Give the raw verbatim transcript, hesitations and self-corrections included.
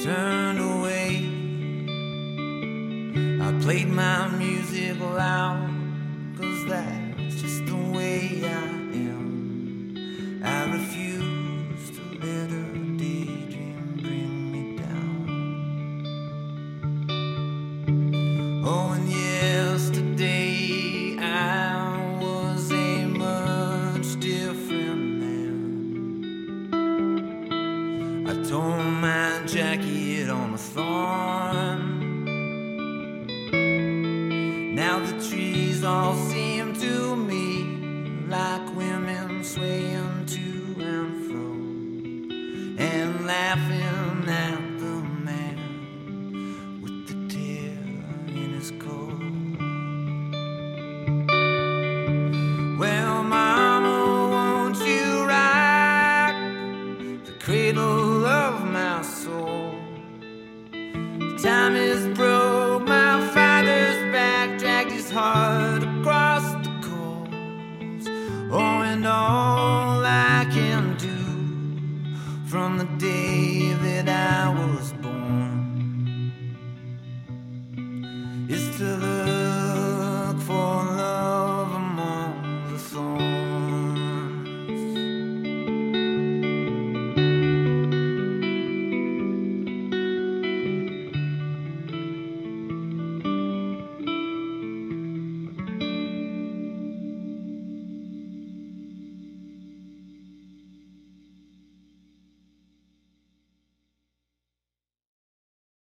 turned away. I played my music loud, 'cause that's just the way I am. I refuse to let a daydream bring me down. Oh, and yesterday I was a much different man. I tore my jacket on a thorn. Now the trees all seem to me like women swaying to and fro and laughing at the man with the tear in his coat. Well, mama, won't you rock the cradle of my soul? Time is